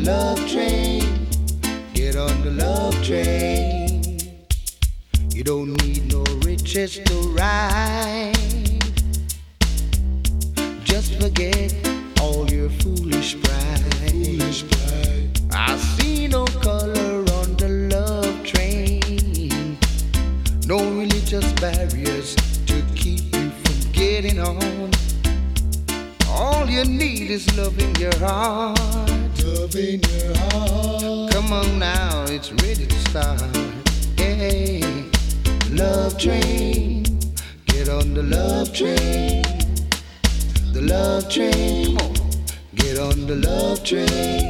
love train. Get on the love train. You don't need no riches to ride. Just forget all your foolish pride. I see no color on the love train. No religious barriers to keep you from getting on. All you need is love in your heart. Love in your heart. Come on now, it's ready to start. Hey, love train. Get on the love train. The love train. Come on. Get on the love train.